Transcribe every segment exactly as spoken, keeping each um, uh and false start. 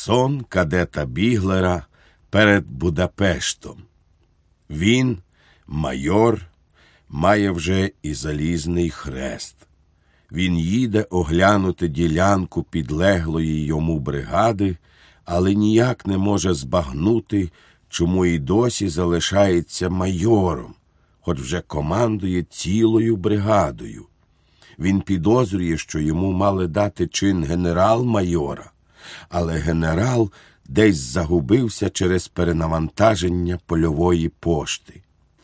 сон кадета Біглера перед Будапештом. Він, майор, має вже і залізний хрест. Він їде оглянути ділянку підлеглої йому бригади, але ніяк не може збагнути, чому і досі залишається майором, хоч вже командує цілою бригадою. Він підозрює, що йому мали дати чин генерал-майора, але генерал десь загубився через перенавантаження польової пошти.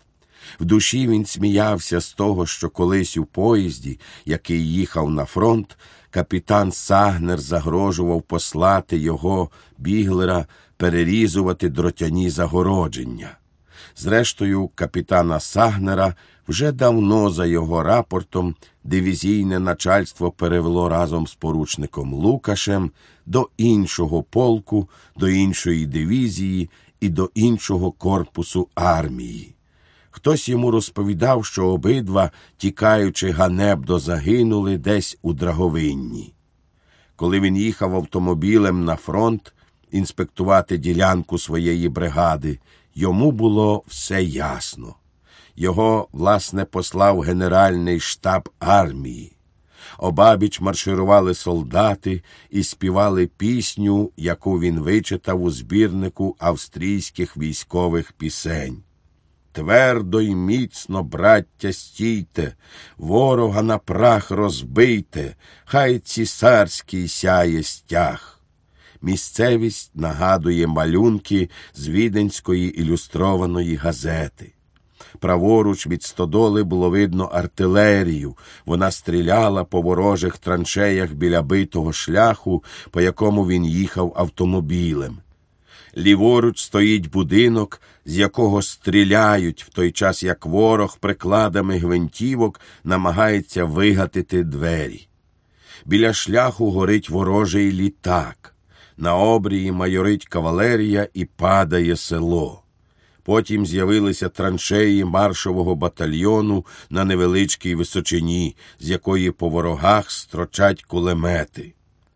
В душі він сміявся з того, що колись у поїзді, який їхав на фронт, капітан Сагнер загрожував послати його, Біглера, перерізувати дротяні загородження. Зрештою, капітана Сагнера вже давно за його рапортом дивізійне начальство перевело разом з поручником Лукашем до іншого полку, до іншої дивізії і до іншого корпусу армії. Хтось йому розповідав, що обидва, тікаючи ганебно, загинули десь у Драговинні. Коли він їхав автомобілем на фронт інспектувати ділянку своєї бригади, йому було все ясно. Його, власне, послав Генеральний штаб армії. Обабіч марширували солдати і співали пісню, яку він вичитав у збірнику австрійських військових пісень. «Твердо й міцно, браття, стійте, ворога на прах розбийте, хай цісарський сяє стяг». Місцевість нагадує малюнки з Віденської ілюстрованої газети. Праворуч від стодоли було видно артилерію. Вона стріляла по ворожих траншеях біля битого шляху, по якому він їхав автомобілем. Ліворуч стоїть будинок, з якого стріляють, в той час як ворог прикладами гвинтівок намагається вигатити двері. Біля шляху горить ворожий літак. На обрії майорить кавалерія і падає село. Потім з'явилися траншеї маршового батальйону на невеличкій височині, з якої по ворогах строчать кулемети.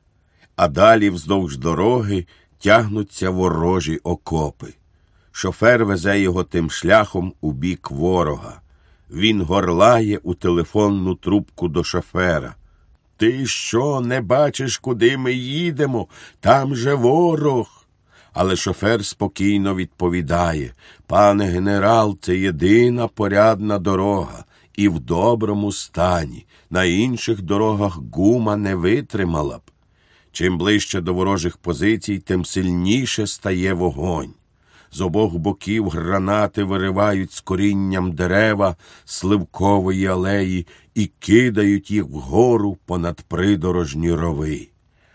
А далі вздовж дороги тягнуться ворожі окопи. Шофер везе його тим шляхом у бік ворога. Він горлає у телефонну трубку до шофера. «Ти що, не бачиш, куди ми їдемо? Там же ворог!» Але шофер спокійно відповідає: «Пане генерал, це єдина порядна дорога і в доброму стані. На інших дорогах гума не витримала б». Чим ближче до ворожих позицій, тим сильніше стає вогонь. З обох боків гранати виривають з корінням дерева сливкової алеї і кидають їх вгору понад придорожні рови.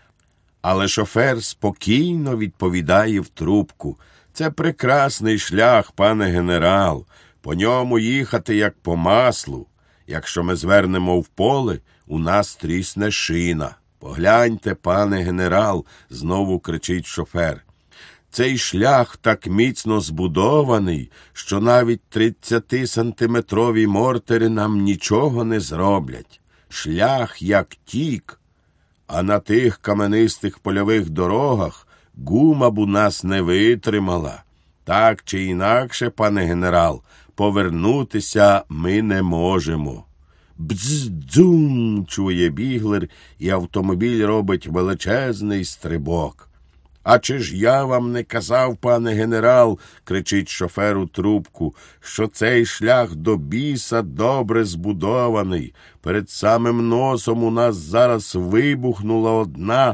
Але шофер спокійно відповідає в трубку: «Це прекрасний шлях, пане генерал, по ньому їхати як по маслу. Якщо ми звернемо в поле, у нас трісне шина». «Погляньте, пане генерал», – знову кричить шофер. «Цей шлях так міцно збудований, що навіть тридцятисантиметрові мортири нам нічого не зроблять. Шлях як тік, а на тих каменистих польових дорогах гума б у нас не витримала. Так чи інакше, пане генерал, повернутися ми не можемо». «Бдз-дзум!» – чує Біглер, і автомобіль робить величезний стрибок. «А чи ж я вам не казав, пане генерал, – кричить шофер у трубку, – що цей шлях до біса добре збудований. Перед самим носом у нас зараз вибухнула одна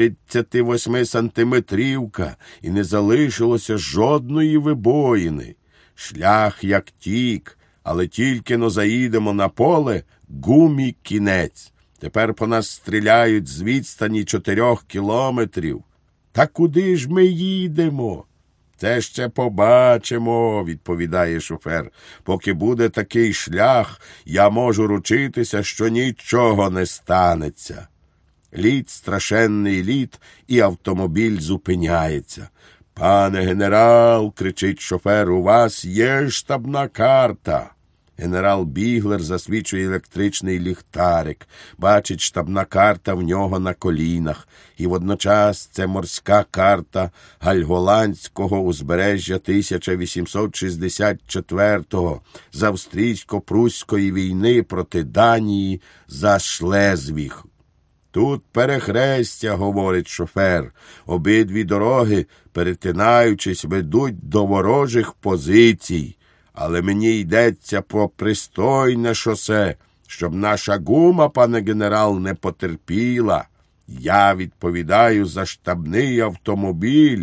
тридцятивосьмисантиметрівка, і не залишилося жодної вибоїни. Шлях як тік, але тільки-но заїдемо на поле, гумі кінець. Тепер по нас стріляють з відстані чотирьох кілометрів. Та куди ж ми їдемо?» «Це ще побачимо», – відповідає шофер. «Поки буде такий шлях, я можу ручитися, що нічого не станеться». Лід, страшенний лід, і автомобіль зупиняється. «Пане генерал», – кричить шофер, – «у вас є штабна карта». Генерал Біглер засвічує електричний ліхтарик, бачить штабна карта в нього на колінах, і водночас це морська карта Гальголандського узбережжя тисяча вісімсот шістдесят четвертого з австрійсько-пруської війни проти Данії за Шлезвіг. «Тут перехрестя», – говорить шофер, – «обидві дороги, перетинаючись, ведуть до ворожих позицій. Але мені йдеться про пристойне шосе, щоб наша гума, пане генерал, не потерпіла. Я відповідаю за штабний автомобіль».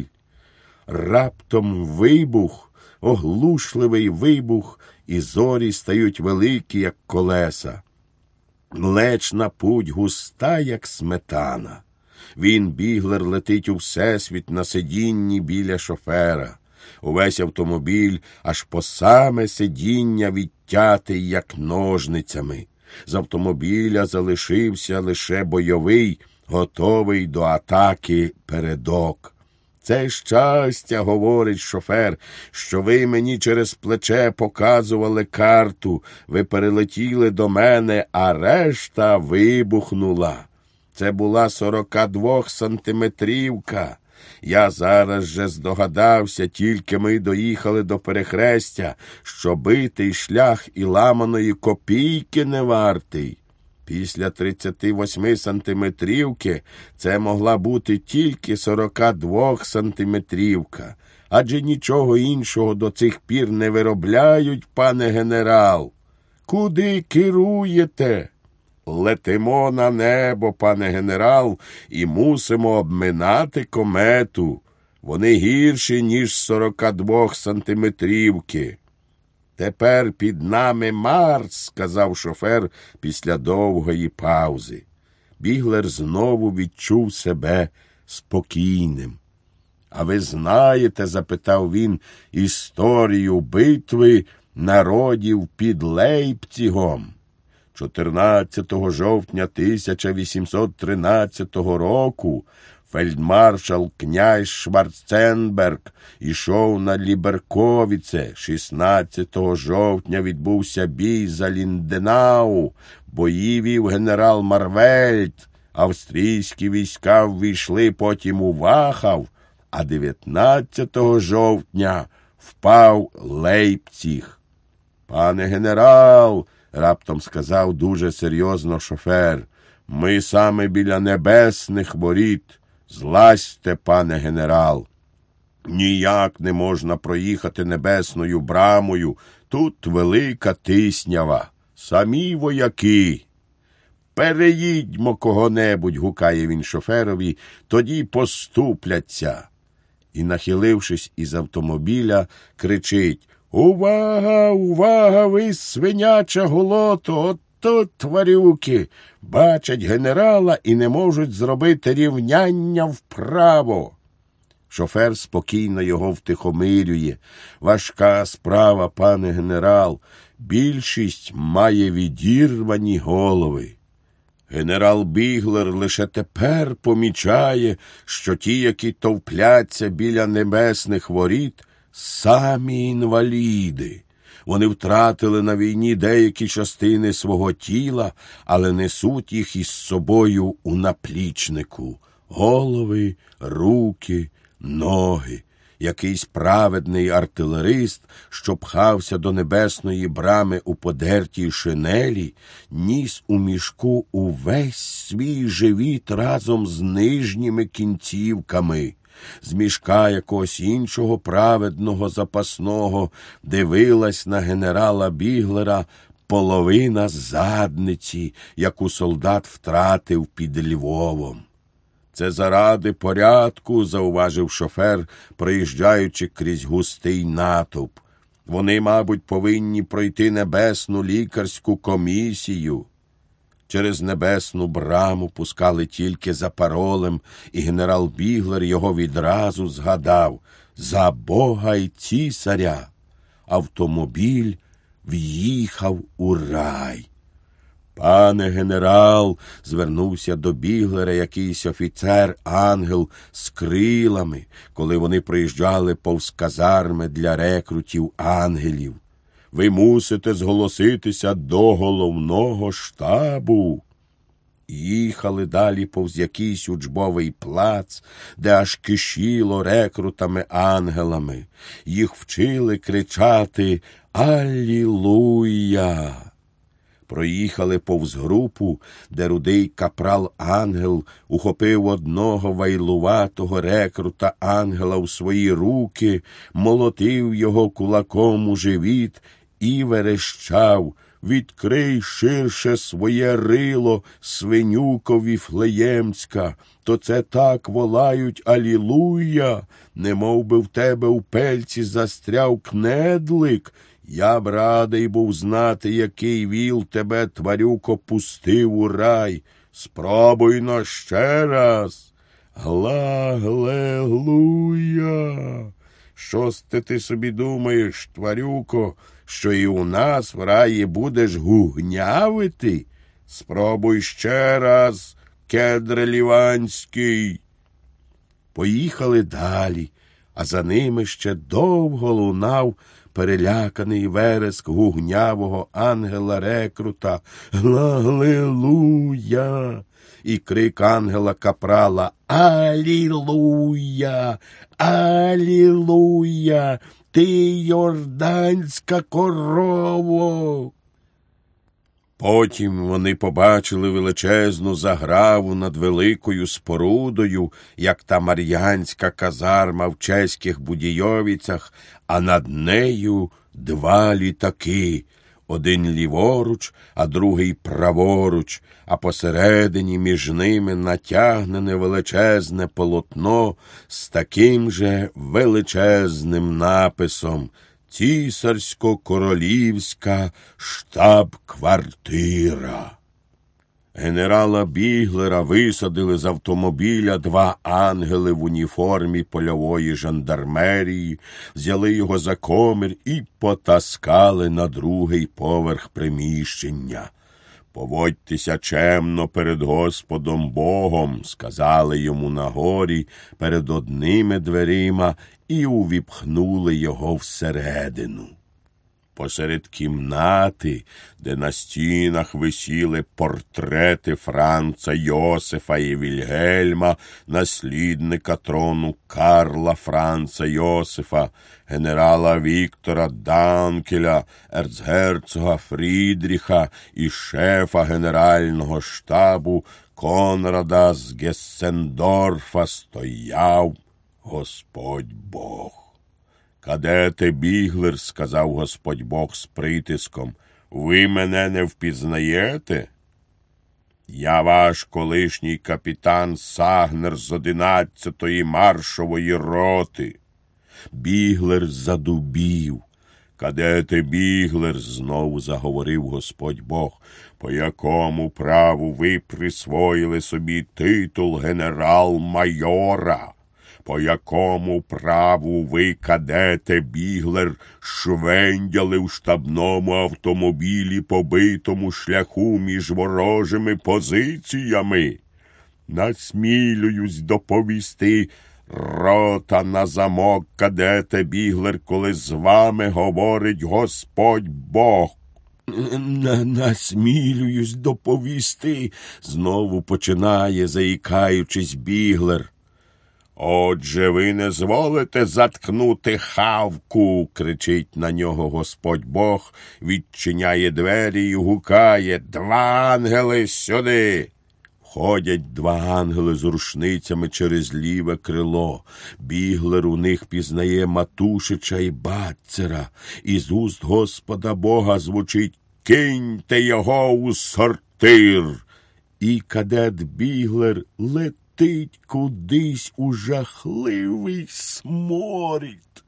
Раптом вибух, оглушливий вибух, і зорі стають великі, як колеса. Млечна путь густа, як сметана. Він, Біглер, летить у всесвіт на сидінні біля шофера. Увесь автомобіль аж по саме сидіння відтятий, як ножницями. З автомобіля залишився лише бойовий, готовий до атаки передок. «Це щастя, – говорить шофер, – що ви мені через плече показували карту, ви перелетіли до мене, а решта вибухнула. Це була сорокадвосантиметрівка. Я зараз же здогадався, тільки ми доїхали до перехрестя, що битий шлях і ламаної копійки не вартий. Після тридцятивосьмисантиметрівки це могла бути тільки сорокадвосантиметрівка. Адже нічого іншого до цих пір не виробляють, пане генерал. Куди керуєте? Летимо на небо, пане генерал, і мусимо обминати комету. Вони гірші, ніж сорокадвосантиметрівки. «Тепер під нами Марс», – сказав шофер після довгої паузи. Біглер знову відчув себе спокійним. «А ви знаєте, – запитав він, – історію битви народів під Лейпцигом? чотирнадцятого жовтня тисяча вісімсот тринадцятого року фельдмаршал князь Шварценберг ішов на Ліберковіце. шістнадцятого жовтня відбувся бій за Лінденау. Бої вів генерал Марвельт. Австрійські війська ввійшли потім у Вахав, а дев'ятнадцятого жовтня впав Лейпціг. «Пане генерал», – раптом сказав дуже серйозно шофер, – «ми саме біля небесних воріт. Злазьте, пане генерал. Ніяк не можна проїхати небесною брамою. Тут велика тиснява. Самі вояки». «Переїдьмо кого-небудь», – гукає він шоферові, – «тоді поступляться». І, нахилившись із автомобіля, кричить: «Увага, увага, ви свиняча голото, ото тварюки! Бачать генерала і не можуть зробити рівняння вправо». Шофер спокійно його втихомирює. «Важка справа, пане генерал. Більшість має відірвані голови». Генерал Біглер лише тепер помічає, що ті, які товпляться біля небесних воріт, самі інваліди. Вони втратили на війні деякі частини свого тіла, але несуть їх із собою у наплічнику. Голови, руки, ноги. Якийсь праведний артилерист, що пхався до небесної брами у подертій шинелі, ніс у мішку увесь свій живіт разом з нижніми кінцівками. З мішка якогось іншого праведного запасного дивилась на генерала Біглера половина задниці, яку солдат втратив під Львовом. «Це заради порядку», – зауважив шофер, проїжджаючи крізь густий натовп. «Вони, мабуть, повинні пройти небесну лікарську комісію». Через небесну браму пускали тільки за паролем, і генерал Біглер його відразу згадав: «За Бога й цісаря». Автомобіль в'їхав у рай. «Пане генерал», – звернувся до Біглера якийсь офіцер-ангел з крилами, коли вони приїжджали повз казарми для рекрутів ангелів. ви мусите зголоситися до головного штабу. Їхали далі повз якийсь учбовий плац, де аж кишіло рекрутами-ангелами. Їх вчили кричати «Алілуя!». Проїхали повз групу, де рудий капрал-ангел ухопив одного вайлуватого рекрута-ангела в свої руки, молотив його кулаком у живіт і верещав: «Відкрий ширше своє рило, свинюко віфлеємська, то це так волають Алілуя, немов би в тебе в пельці застряв кнедлик. Я б радий був знати, який віл тебе, тварюко, пустив у рай. Спробуй-но ще раз. Гла-гле-глуя. Щось ти, ти собі думаєш, тварюко, що і у нас в раї будеш гугнявити? Спробуй ще раз, кедре ліванський». Поїхали далі, а за ними ще довго лунав переляканий вереск гугнявого ангела-рекрута «Алілуя!» і крик ангела-капрала «Алілуя! Алілуя! Ти йорданська корово!» Потім вони побачили величезну заграву над великою спорудою, як та мар'янська казарма в чеських Будійовицях, а над нею два літаки, один ліворуч, а другий праворуч, а посередині між ними натягнене величезне полотно з таким же величезним написом «Цісарсько-королівська штаб-квартира». Генерала Біглера висадили з автомобіля два ангели в уніформі польової жандармерії, взяли його за комір і потаскали на другий поверх приміщення. «Поводьтеся чемно перед Господом Богом», – сказали йому на горі перед одними дверима і увіпхнули його всередину. Посеред кімнати, де на стінах висіли портрети Франца Йосифа і Вільгельма, наслідника трону Карла Франца Йосифа, генерала Віктора Данкеля, ерцгерцога Фрідріха і шефа генерального штабу Конрада з Гессендорфа, стояв Господь Бог. «Кадете Біглер», – сказав Господь Бог з притиском, – «ви мене не впізнаєте? Я ваш колишній капітан Сагнер з одинадцятої маршової роти». Біглер задубів. «Кадете Біглер», – знову заговорив Господь Бог, – «по якому праву ви присвоїли собі титул генерал-майора? По якому праву ви, кадете Біглер, швендяли в штабному автомобілі, побитому шляху між ворожими позиціями? Насмілююсь доповісти, рота на замок, кадете Біглер, коли з вами говорить Господь Бог». «Насмілююсь доповісти», – знову починає, заїкаючись, Біглер. «Отже, ви не зволите заткнути хавку», – кричить на нього Господь Бог, відчиняє двері і гукає: «Два ангели сюди!» Входять два ангели з рушницями через ліве крило. Біглер у них пізнає Матушича і Бадцера. Із уст Господа Бога звучить: «Киньте його у сортир!» І кадет Біглер летить кудись у жахливий сморід.